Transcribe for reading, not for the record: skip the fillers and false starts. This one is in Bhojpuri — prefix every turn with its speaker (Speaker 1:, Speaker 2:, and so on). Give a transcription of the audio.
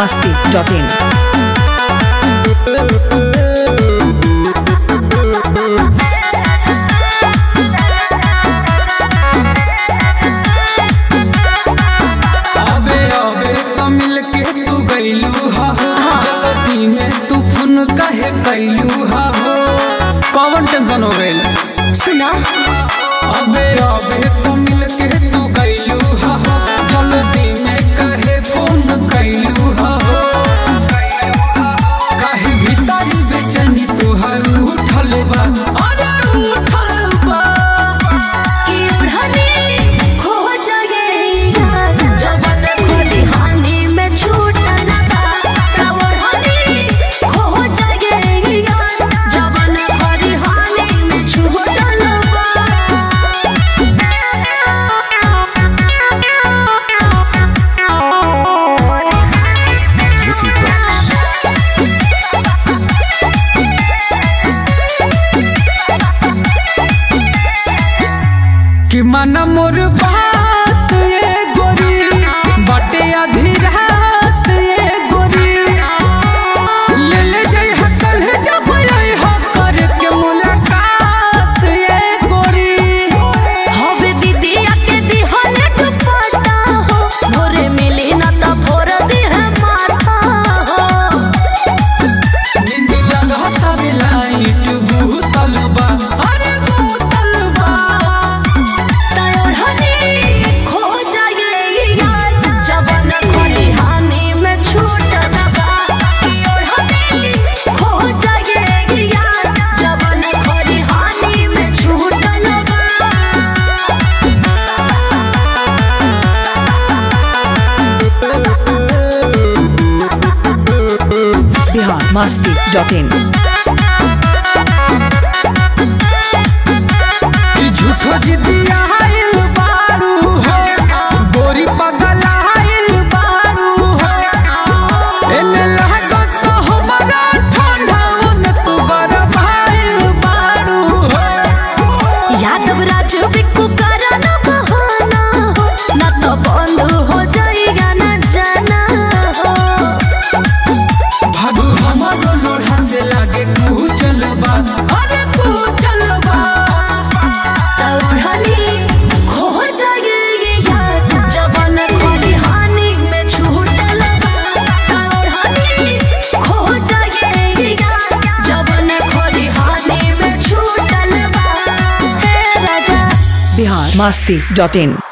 Speaker 1: biharmasti.in
Speaker 2: कैलू हा हो कौन टेंशन हो गइल
Speaker 3: सुना
Speaker 2: अबे तो मिल के तू कैलू हा हो जल्दी में कहे फोन कैलू हा हो काहे भीतर बेचैनी तोहर उठल बा अरे उठल बा
Speaker 3: कि भ्रमी खो जाए जवन खोली हानि में छूटल बा तवर हनी खो जाए जवन खोली हानि में छूटल बा
Speaker 2: कि मन मोर बात ये गोरी बटे आधी रात ये गोरी ले ले जाई हकल जब आई हो करके मुलाकात ये गोरी
Speaker 3: हवे दीदी आके दिहल दुपट्टा हो भोरे मिली ना त भोर दिह माथा हो
Speaker 2: नींद लगत लाइट भूतल बा अरे भूतल बा
Speaker 3: तवर हनी खो जाए जवन खोली हानि में छूटल बा तवर हनी खो जाए जवन खोली हानि में छूटल बा
Speaker 1: biharmasti.in
Speaker 2: झूठो जिदिया आइल बारू हो गोरी पगल आइल बारू हो एने लागो तो हमारा ठंडा उन तू बरबाइल बारू हो
Speaker 3: यादव राज बिकू करा न बहाना हो न तो बंद हो जाएगा न जाना हो
Speaker 2: भागू हमारो लोढ़ा से लागे कुचल बा अरे कुचल बा
Speaker 3: तवर हनी खो जाए जवन खोली हानि में छूटल बा तवर हनी खो जाए जवन खोली हानि में छूटल बा हे राजा
Speaker 1: biharmasti.in